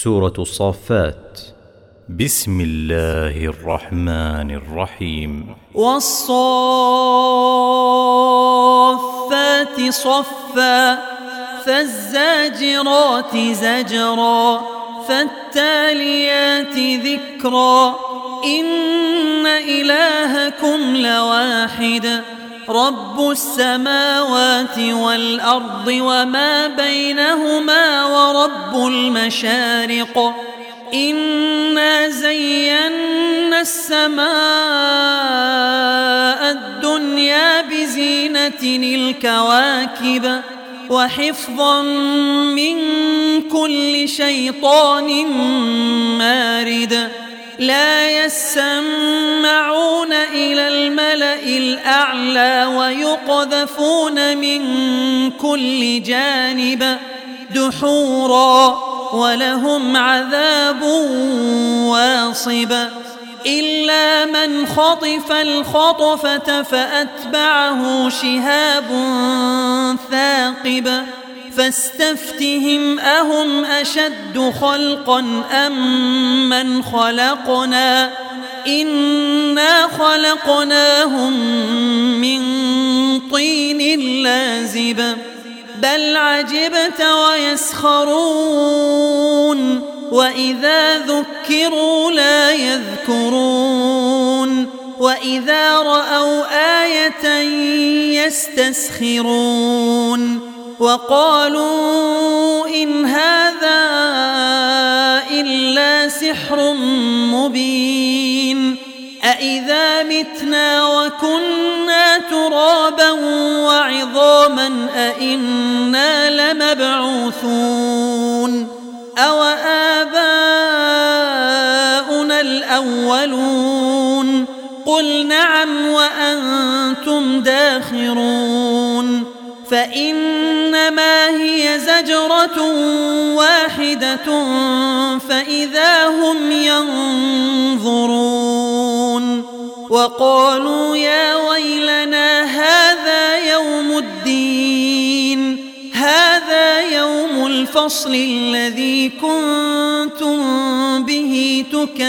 سورة الصافات. بسم الله الرحمن الرحيم. والصافات صفا فالزاجرات زجرا فالتاليات ذكرا إن إلهكم لواحد رب السماوات والأرض وما بينهما ورب المشارق إنا زينا السماء الدنيا بزينة الكواكب وحفظا من كل شيطان مارد لا يسمعون إلى الملأ الأعلى ويقذفون من كل جانب دحورا ولهم عذاب واصب إلا من خطف الخطفة فأتبعه شهاب ثاقب فاستفتهم أهم أشد خلقا أم من خلقنا إنا خلقناهم من طين لازب بل عجبت ويسخرون وإذا ذكروا لا يذكرون وإذا رأوا آية يستسخرون وقالوا إن هذا إلا سحر مبين أإذا متنا وكنا ترابا وعظاما أإنا لمبعوثون أو آباؤنا الأولون قل نعم وأنتم داخرون فإنما هي زجرة واحدة فإذا هم ينظرون وقالوا يا ويلنا هذا يوم الدين هذا يوم الفصل الذي كنتم به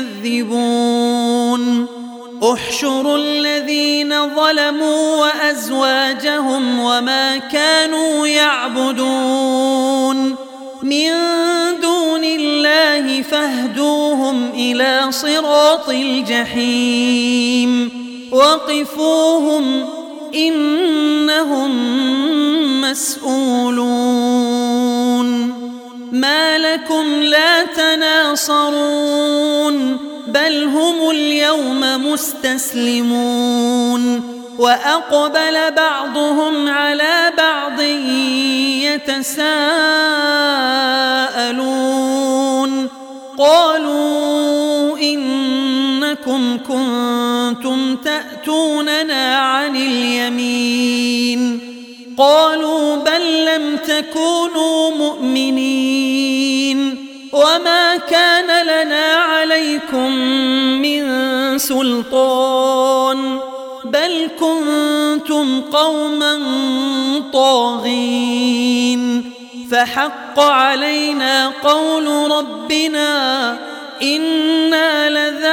تكذبون احشروا الذين ظلموا وأزواجهم وما كانوا يعبدون من دون الله فاهدوهم إلى صراط الجحيم وقفوهم إنهم مسؤولون ما لكم لا تناصرون بل هم اليوم مستسلمون وأقبل بعضهم على بعض يتساءلون قالوا إنكم كنتم تأتوننا عن اليمين قالوا بل لم تكونوا مؤمنين وما كان لنا عليكم من سلطان بل كنتم قوما طاغين فحق علينا قول ربنا إنا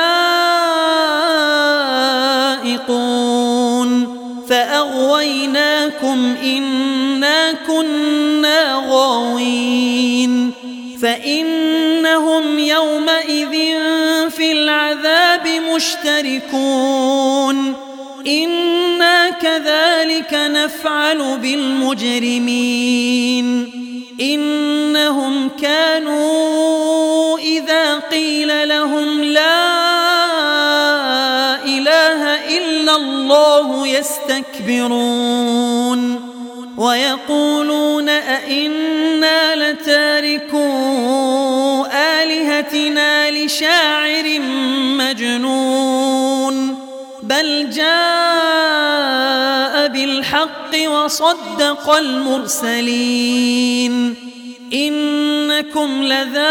لذائقون فأغويناكم إنا كنا غاوين فإنهم يومئذ في العذاب مشتركون إنا كذلك نفعل بالمجرمين إنهم كانوا إذا قيل لهم لا إله إلا الله يستكبرون ويقولون أئنا لتاركو آلهتنا لشاعر مجنون بل جاء بالحق وصدق المرسلين إنكم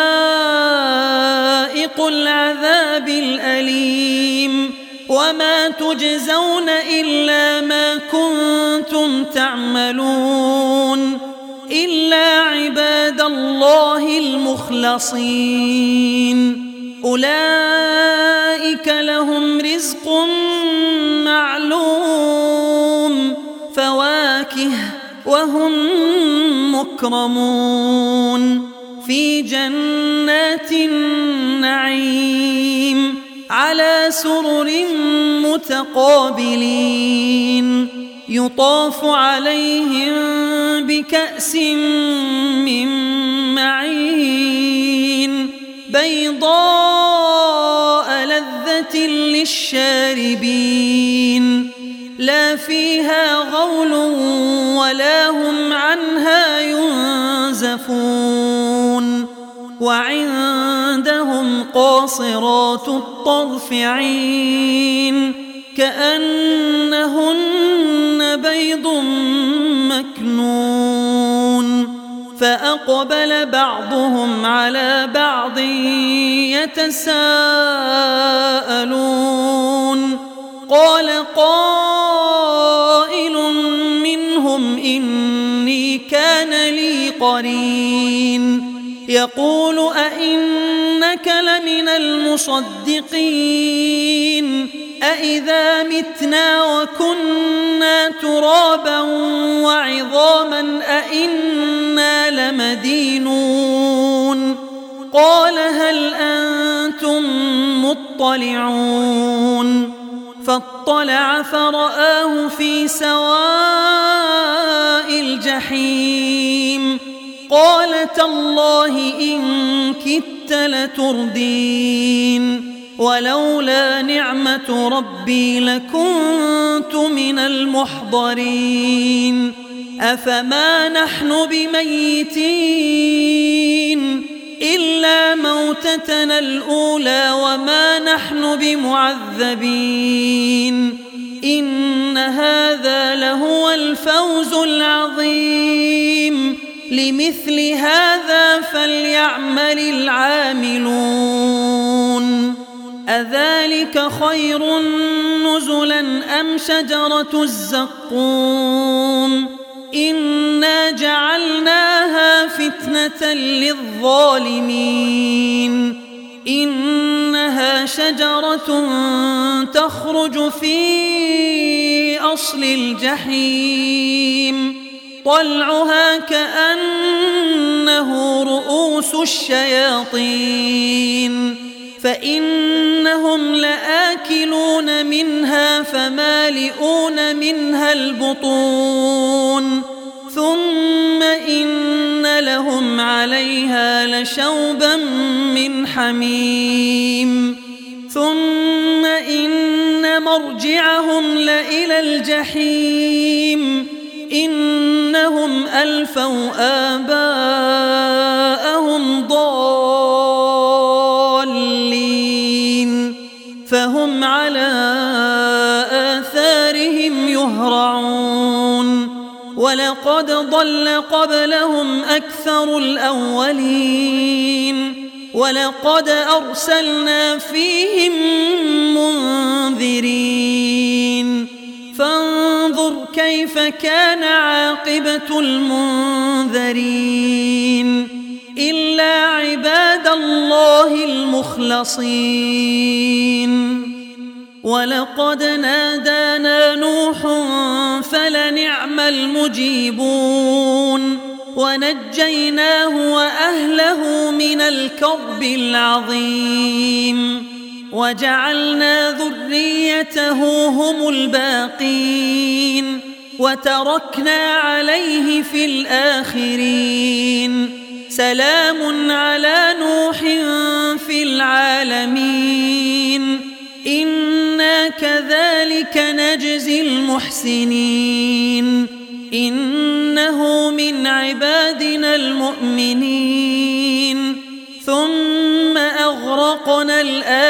لذائق العذاب الأليم وما تجزون إلا ما كنتم تعملون إلا عباد الله المخلصين أولئك لهم رزق معلوم فواكه وهم مكرمون في جنات النعيم على سرر متقابلين يطاف عليهم بكأس من معين بيضاء لذة للشاربين لا فيها غول ولا هم عنها ينزفون وعندهم قاصرات الطرف عين كأنهن بيض مكنون فأقبل بعضهم على بعض يتساءلون قال قائل منهم إني كان لي قرين يقول أئنك لمن المصدقين أئذا متنا وكنا ترابا وعظاما أئنا لمدينون قال هل أنتم مطلعون فاطلع فرآه في سواء الجحيم قال تالله إن كدت لتردين ولولا نعمة ربي لكنت من المحضرين أفما نحن بميتين إلا موتتنا الأولى وما نحن بمعذبين إن هذا لهو الفوز العظيم لمثل هذا فليعمل العاملون أذلك خير نزلا أم شجرة الزقوم إنا جعلناها فتنة للظالمين إنها شجرة تخرج في أصل الجحيم طلعها كأنه رؤوس الشياطين فإنهم لآكلون منها فمالئون منها البطون ثم إن لهم عليها لشوبا من حميم ثم إن مرجعهم لإلى الجحيم إنهم ألفوا آباءهم ضالين فهم على آثارهم يهرعون ولقد ضل قبلهم أكثر الأولين ولقد أرسلنا فيهم منذرين فانظر كيف كان عاقبة المنذرين إلا عباد الله المخلصين ولقد نادانا نوح فلنعم المجيبون ونجيناه وأهله من الكرب العظيم وجعلنا ذريته هم الباقين وتركنا عليه في الآخرين سلام على نوح في العالمين إنا كذلك نجزي المحسنين إنه من عبادنا المؤمنين ثم أغرقنا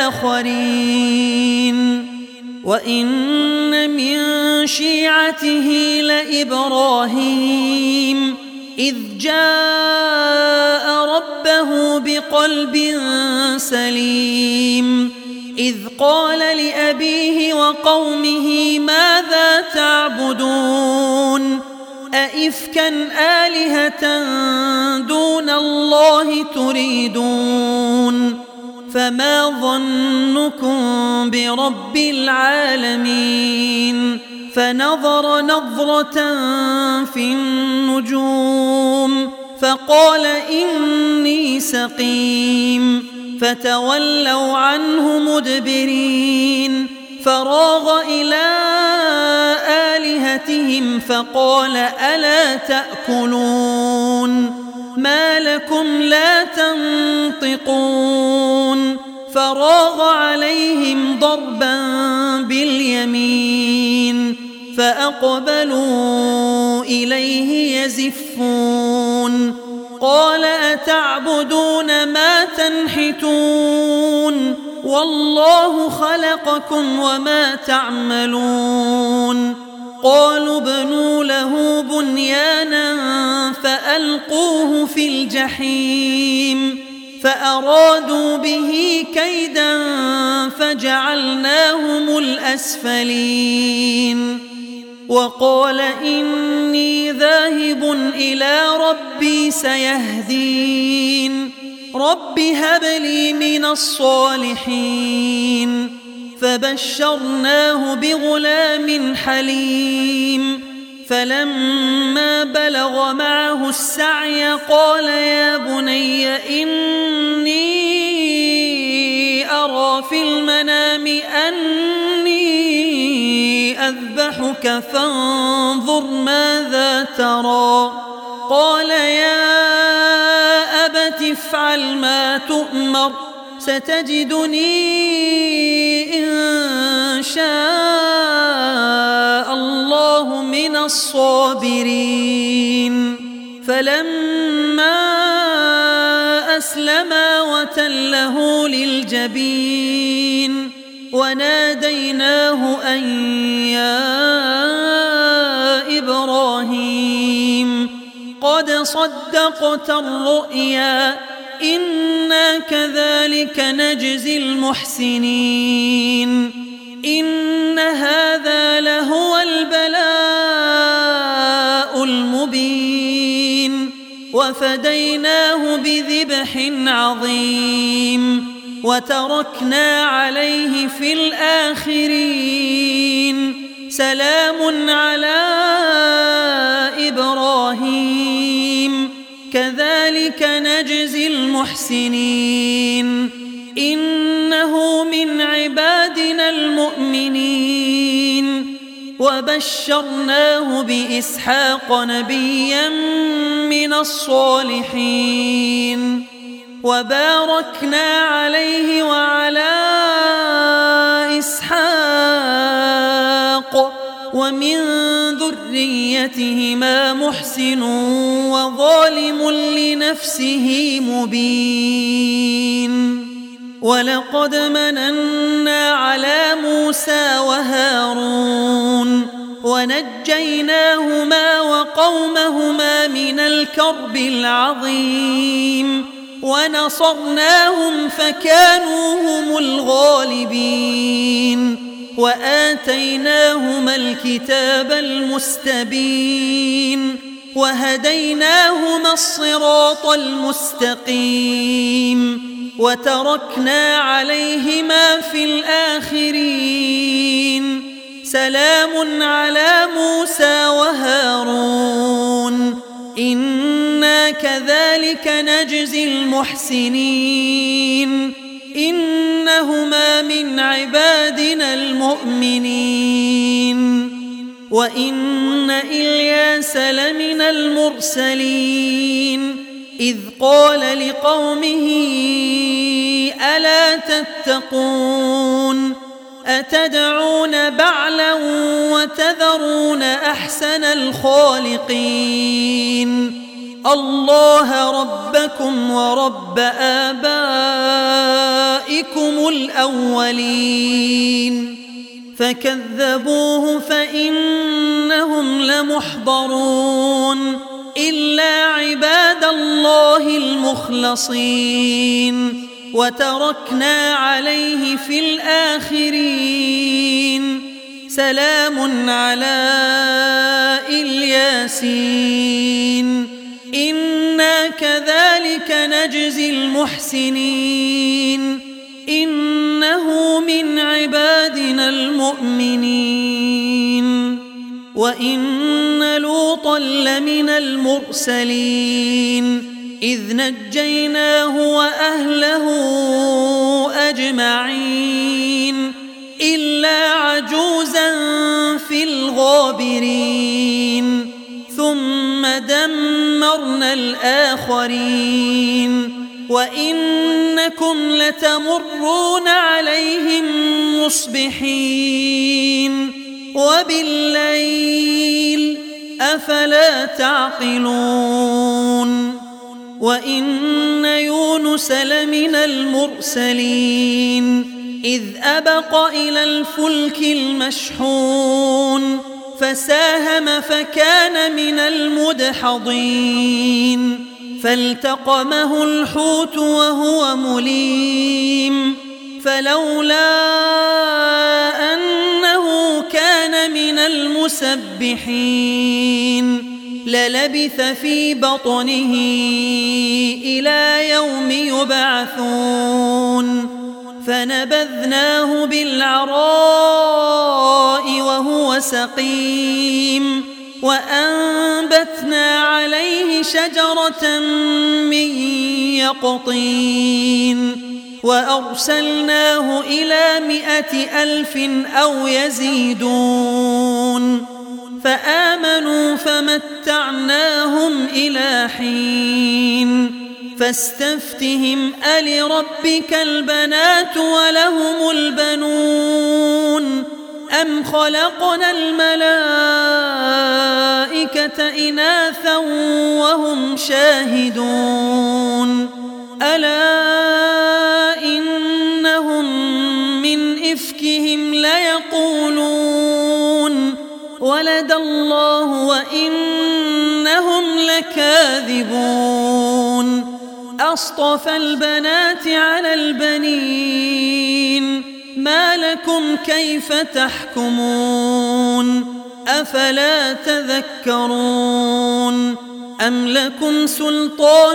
الآخرين وإن من شيعته لإبراهيم إذ جاء ربه بقلب سليم إذ قال لأبيه وقومه ماذا تعبدون أئفكا آلهة دون الله تريدون فما ظنكم برب العالمين فنظر نظرة في النجوم فقال إني سقيم فتولوا عنه مدبرين فراغ إلى آلهتهم فقال ألا تأكلون ما لكم لا تنطقون فراغ عليهم ضربا باليمين فأقبلوا إليه يزفون قال أتعبدون ما تنحتون والله خلقكم وما تعملون قالوا ابنوا له بنيانا فألقوه في الجحيم فأرادوا به كيدا فجعلناهم الأسفلين وقال إني ذاهب إلى ربي سيهدين رب هب لي من الصالحين فبشرناه بغلام حليم فلما بلغ معه السعي قال يا بني إني أرى في المنام أني أذبحك فانظر ماذا ترى قال يا أبت افعل ما تؤمر ستجدني إن شاء الله من الصابرين فلما أسلما وتله للجبين وناديناه أن يا إبراهيم قد صدقت الرؤيا إنا كذلك نجزي المحسنين إن هذا لهو البلاء المبين وفديناه بذبح عظيم وتركنا عليه في الآخرين سلام على إبراهيم كذلك نجزي المحسنين إنه من عبادنا المؤمنين وبشرناه بإسحاق نبيا من الصالحين وباركنا عليه وعلى إسحاق ومن ذريتهما محسن وظالم لنفسه مبين ولقد مننا على موسى وهارون ونجيناهما وقومهما من الكرب العظيم ونصرناهم فكانوا هم الغالبين وآتيناهما الكتاب المستبين وهديناهما الصراط المستقيم وتركنا عليهما في الآخرين سلام على موسى وهارون إنا كذلك نجزي المحسنين إنهما من عبادنا المؤمنين وإن إلياس لمن المرسلين إذ قال لقومه ألا تتقون أتدعون بعلا وتذرون أحسن الخالقين الله ربكم ورب آبائكم الأولين فكذبوه فإنهم لمحضرون إلا عباد الله المخلصين وتركنا عليه في الآخرين سلام على الياسين إنا كذلك نجزي المحسنين إنه من عبادنا المؤمنين وإن لوطا لمن المرسلين إذ نجيناه وأهله أجمعين إلا عجوزا في الغابرين ثم دمرنا الآخرين وإنكم لتمرون عليهم مصبحين وبالليل أفلا تعقلون وإن يونس لمن المرسلين إذ أبق إلى الفلك المشحون فساهم فكان من المدحضين فالتقمه الحوت وهو مليم فلولا أنه كان من المسبحين للبث في بطنه إلى يوم يبعثون فنبذناه بالعراء وهو سقيم وأنبتنا عليه شجرة من يقطين وأرسلناه إلى 100,000 أو يزيدون فآمنوا فمتعناهم إلى حين فاستفتهم ألربك البنات ولهم البنون أم خلقنا الملائكة إناثا وهم شاهدون ألا إنهم من إفكهم ليقولون ولد الله وإنهم لكاذبون أصطفى البنات على البنين ما لكم كيف تحكمون أفلا تذكرون أم لكم سلطان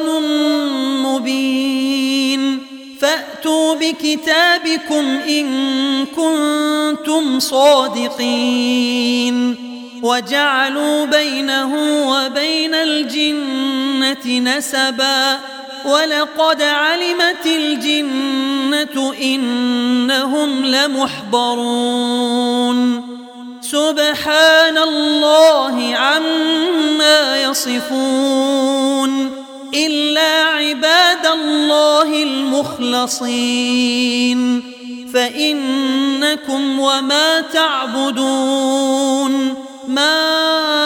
مبين فأتوا بكتابكم إن كنتم صادقين وجعلوا بينه وبين الجنة نسبا ولقد علمت الجنة إنهم لمحضرون سبحان الله عما يصفون إلا عباد الله المخلصين فإنكم وما تعبدون ما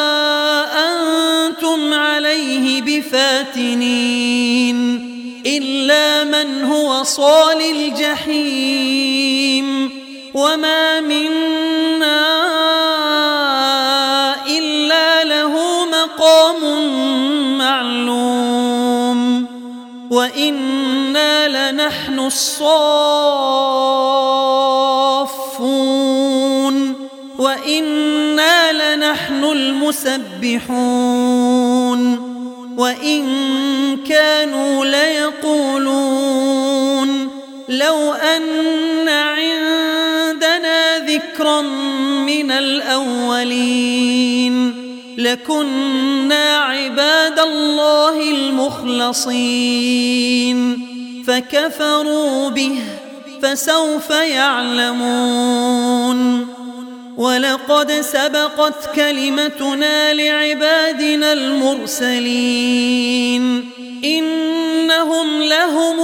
أنتم عليه بفاتنين إلا من هو صال الجحيم وما منا إلا له مقام معلوم وإنا لنحن الصافون وإنا لنحن المسبحون وإن كانوا ليقولون لو أن عندنا ذكرا من الأولين لكنا عباد الله المخلصين فكفروا به فسوف يعلمون ولقد سبقت كلمتنا لعبادنا المرسلين إنهم لهم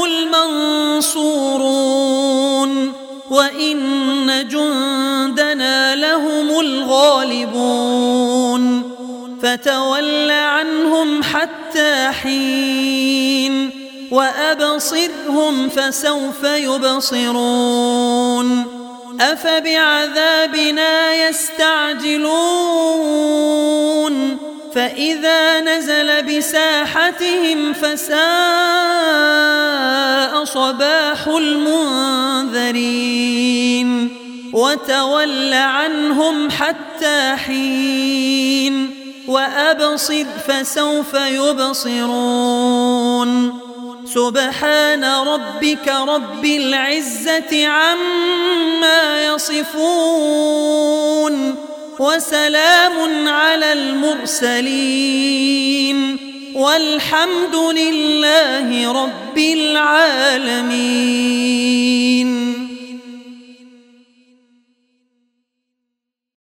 المنصورون وإن جندنا لهم الغالبون فتول عنهم حتى حين وأبصرهم فسوف يبصرون أفبعذابنا يستعجلون فإذا نزل بساحتهم فساء صباح المنذرين وتول عنهم حتى حين وأبصر فسوف يبصرون سبحان ربك رب العزة عما يصفون وسلام على المرسلين والحمد لله رب العالمين.